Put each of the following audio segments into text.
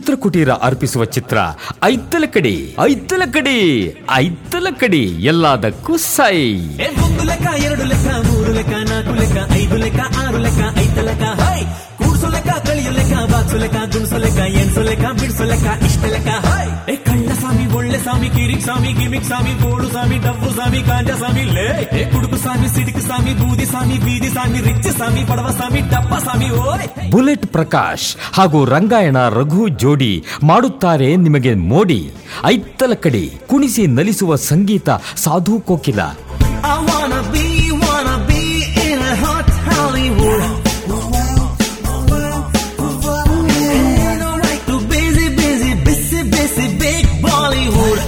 ಚಿತ್ರಕುಟೀರ ಅರ್ಪಿಸುವ ಚಿತ್ರ ಐತ್ತಲಕಡಿ ಐತ್ತಲಕಡಿ ಐತ್ತಲಕಡಿ ಎಲ್ಲದಕ್ಕೂ ಸೈ. 1 ಲೆಕ್ಕ 2 ಲೆಕ್ಕ 3 ಲೆಕ್ಕ 4 ಲೆಕ್ಕ 5 ಲೆಕ್ಕ 6 ಲೆಕ್ಕ ಐತ್ತಲಕ ಹೈ. ಕೂಡ್ಸು ಲೆಕ್ಕ ಕಳಿಯು ಲೆಕ್ಕ ಬಾಕ್ಸು ಲೆಕ್ಕ ಗುಣಸು ಲೆಕ್ಕ ಎಣ್ಸು ಲೆಕ್ಕ ಬಿಡ್ಸು ಲೆಕ್ಕ ಇಷ್ಟ ಲೆಕ್ಕ ಹೈ. ಕಳ್ಳ ಸ್ವಾಮಿ ಒಳ್ಳೆ ಸ್ವಾಮಿ ಕಿರಿಕ್ ಸ್ವಾಮಿ ಗಿಮಿಕ್ ಸ್ವಾಮಿ ಗೋಡು ಸ್ವಾಮಿ ಡಬ್ಬು ಸ್ವಾಮಿ ಗಾಂಜಾ ಸ್ವಾಮಿ ಲೇ ಕುಡುಕು ಸ್ವಾಮಿ ಸಿಡಿಕ್ ಸ್ವಾಮಿ ಬೂದಿ ಸ್ವಾಮಿ ಬೀದಿ ಸ್ವಾಮಿ ರಿಚ್ ಸ್ವಾಮಿ ಬಡವ ಸ್ವಾಮಿ ಡಬ್ಬ ಸ್ವಾಮಿ ಓಯ್. ಬುಲೆಟ್ ಪ್ರಕಾಶ್ ಹಾಗೂ ರಂಗಾಯಣ ರಘು ಜೋಡಿ ಮಾಡುತ್ತಾರೆ ನಿಮಗೆ ಮೋಡಿ. ಐತ್ತಲಕಡಿ ಕುಣಿಸಿ ನಲಿಸುವ ಸಂಗೀತ Sadhu Kokila. I wanna be in a hot Hollywood. Ain't no right to busy big Bollywood.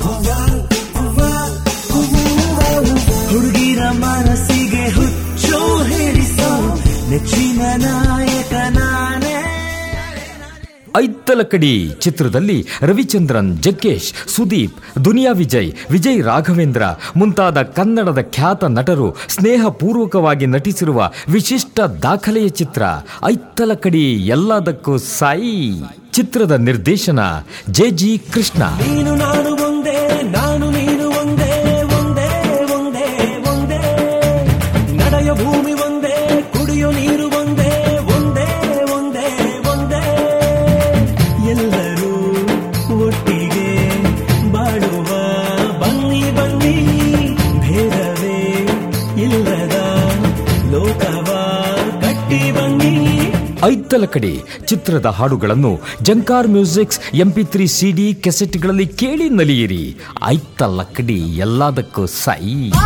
ಹುಡುಗಿರ ಮನಸ್ಸಿಗೆ ಹುಚ್ಚು ಹಿಡಿಸೋ ನೆಚ್ಚಿನ ನಾಯಕ ನಾನೇ. ಐತ್ತಲಕಡಿ ಚಿತ್ರದಲ್ಲಿ ರವಿಚಂದ್ರನ್, ಜಗ್ಗೇಶ್, ಸುದೀಪ್, ದುನಿಯಾ ವಿಜಯ್, ವಿಜಯ್ ರಾಘವೇಂದ್ರ ಮುಂತಾದ ಕನ್ನಡದ ಖ್ಯಾತ ನಟರು ಸ್ನೇಹಪೂರ್ವಕವಾಗಿ ನಟಿಸಿರುವ ವಿಶಿಷ್ಟ ದಾಖಲೆಯ ಚಿತ್ರ ಐತ್ತಲಕಡಿ ಎಲ್ಲದಕ್ಕೂ ಸಾಯಿ. ಚಿತ್ರದ ನಿರ್ದೇಶನ ಜೆ.ಜಿ. ಕೃಷ್ಣ. ನೀನು ನಾನು ಒಂದೇ, ನಾನು ನೀನು ಒಂದೇ, ಒಂದೇ ಒಂದೇ ಒಂದೇ, ನಡೆಯೋ ಭೂಮಿ ಒಂದೇ, ಕುಡಿಯೋ ನೀರು ಒಂದೇ, ಒಂದೇ ಒಂದೇ ಒಂದೇ, ಎಲ್ಲರೂ ಒಟ್ಟಿಗೆ ಬಾಳುವ ಬನ್ನಿ ಬನ್ನಿ, ಭೇದವೇ ಇಲ್ಲದ ಲೋಕವ ಕಟ್ಟಿ ಬನ್ನಿ. ಐತ್ತಲಕಡಿ ಚಿತ್ರದ ಹಾಡುಗಳನ್ನು ಜಂಕಾರ್ ಮ್ಯೂಸಿಕ್ಸ್ MP3 CD ಕೆಸೆಟ್ಗಳಲ್ಲಿ ಕೇಳಿ ನಲಿಯಿರಿ. ಐತ್ತಲಕಡಿ ಎಲ್ಲದಕ್ಕೂ ಸೈ.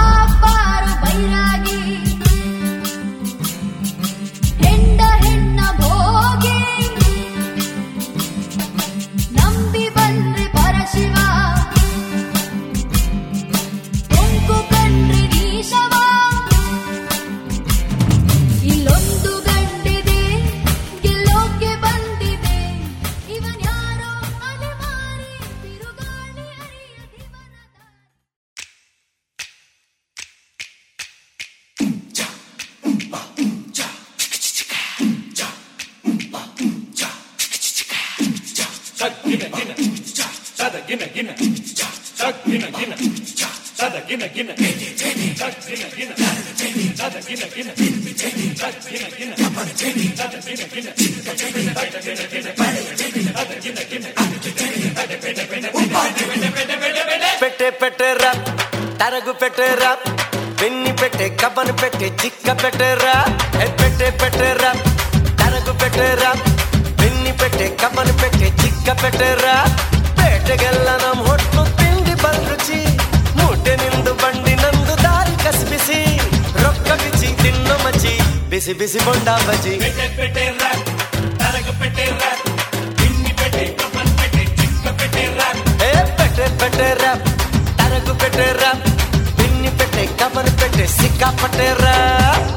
పెట్టే పెట్టే రాప్ తరగు పెట్టే రాప్ వెన్ని పెట్టే కబన్ పెట్టే చిక్క పెట్టే రాప్ పెట్టే పెట్టే రాప్ తరగు పెట్టే రాప్ వెన్ని పెట్టే కబన్ పెట్టే చిక్క పెట్టే రాప్ ಪೇಟೆಗೆಲ್ಲ ನಮ್ ಹೊಟ್ಟು ತಿಂಡಿ ಬಲ್ರುಚಿ ಮೂಟೆ ನಿಂದು ಬಂಡಿ ನಂದು ದಾರಿ ಕಸ್ಬಿಸಿ ರೊಕ್ಕ ಬಿಚ್ಚಿ ತಿನ್ನೋ ಮಚ್ಚಿ ಬಿಸಿ ಬಿಸಿ ಬೊಂಡ ಬಜಿ. ಪೇಟೆ ಪೇಟೆ ರಾಪ್ ತರಗು ಪೇಟೆ ರಾಪ್ ತಿನ್ನಿ ಪೇಟೆ ಕಬನ್ ಪೇಟೆ ಚಿಕ್ಕ ಪೇಟೆ ರಾಪ್ ಪೇಟೆ ಪೇಟೆ ರಾಪ್ ತರಗು ಪೇಟೆ ರಾಪ್ ತಿನ್ನಿ ಪೇಟೆ ಕಬನ್ ಪೇಟೆ ಸಿಕ್ಕಾ ಪೇಟೆ ರಾಪ್.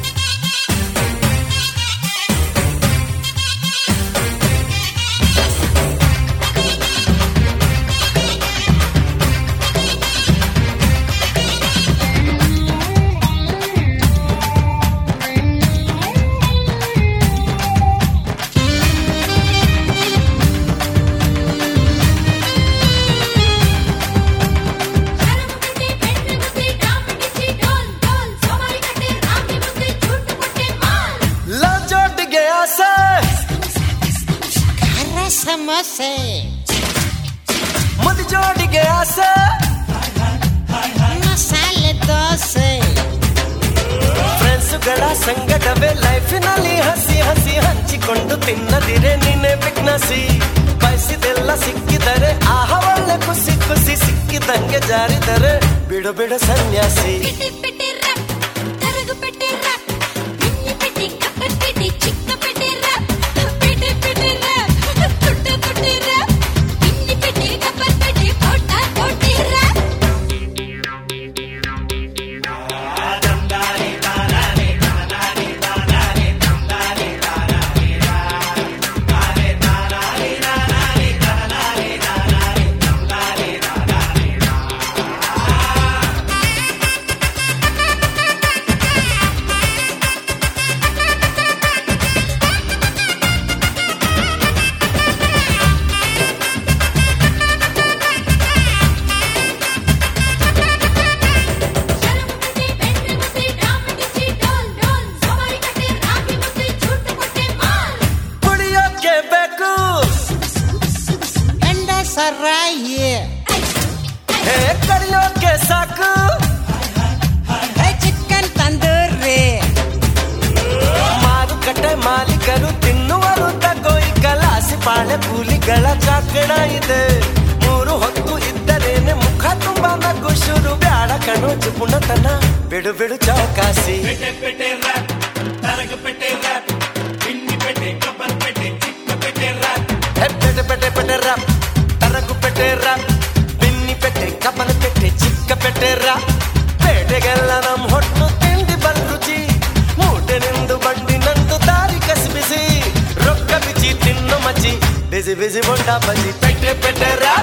ಸಮೋಸೆ ಮುದಿ ಜೋಡಿಗೆ ಆಸೆ ಮಸಾಲೆ ದೋಸೆ. ಫ್ರೆಂಡ್ಸುಗಳ ಸಂಗಡವೇ ಲೈಫಿನಲ್ಲಿ ಹಸಿ ಹಸಿ ಹಂಚಿಕೊಂಡು ತಿನ್ನದಿರೆ ನಿನ್ನೆ ಬಿಗ್ನಸಿ. ಬಯಸಿದೆಲ್ಲ ಸಿಕ್ಕಿದರೆ ಆಹ ಒಳ್ಳೆ ಖುಷಿ ಖುಷಿ, ಸಿಕ್ಕಿದಂಗೆ ಜಾರಿದರೆ ಬಿಡು ಬಿಡು ಸನ್ಯಾಸಿ. ಸಾರಾಯಿ ಹೇ ಕಡಿಯೋಕೆ ಸಾಕು ಚಿಕನ್ ತಂದೂರಿ ಮಾರುಕಟ್ಟೆ ಮಾಲೀಕರು ತಿನ್ನುವರು ತಗೋಯಿ ಕಲಾಸಿ ಪಾಳೆ ಕೂಲಿಗಳ ಚಾಕಣ ಇದೆ 3 ಹೊತ್ತು ಇದ್ದರೇನೆ ಮುಖ ತುಂಬಾ ನಗು ಶುರು ಬ್ಯಾಡ ಕಣೋ ಚುಪುಣತನ ಬಿಡು ಬಿಡು ಚೌಕಾಸಿ ಪೆಟೆ ರ್ಯಾಪ್ ತರಗು ಪೆಟೆ ರ್ಯಾಪ್ ಬಿನ್ನಿ ಪೆಟೆ ಕಬ್ಬನ ಪೆಟೆ ಚಿಕ್ಕ ಪೆಟೆ ರ್ಯಾಪ್ ಪೇಟೆಗೆಲ್ಲ ನಮ್ ಹೊಟ್ಟು ತಿಂಡಿ ಬಲ್ ರುಚಿ ಮೂಟೆ ನಿಂದು ಬಂಡಿ ನಂದು ದಾರಿ ಕಸಿ ಬಿಸಿ ರೊಕ್ಕ ಬಿಚ್ಚಿ ತಿನ್ನು ಮಚ್ಚಿ ಬಿಸಿ ಬಿಸಿ ಬೊಂಡ ಬಜಿ ಪೆಟೆ ರ್ಯಾಪ್